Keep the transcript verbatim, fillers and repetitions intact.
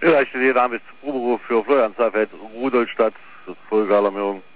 Ja, ich stehe damit Proberuf für Florian Seifert, Rudolstadt, das Vollgalermierung.